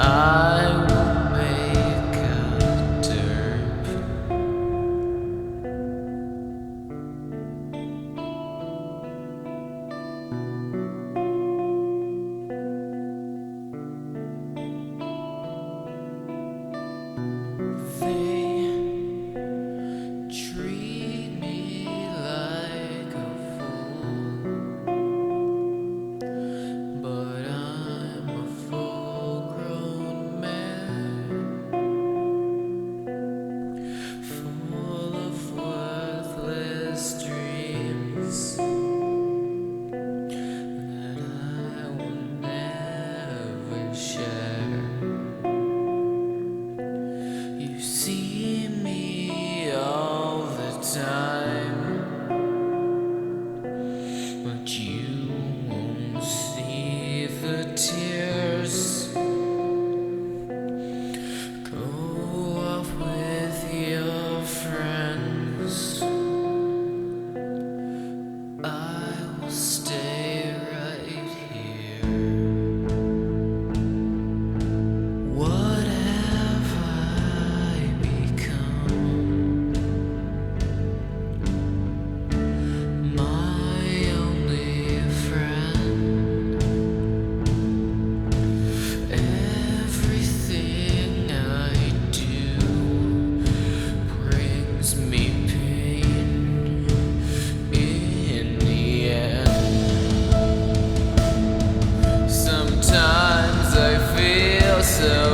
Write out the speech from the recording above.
I will make a derp. They treat me like a fool, but I'm a full-grown man, full of worthless dreams that I will never share. You see me all the time, but you won't see the tears. Go off with your friends. I will stay right here. What have I become? My only friend. Everything I do brings me pain in the end. Sometimes I feel so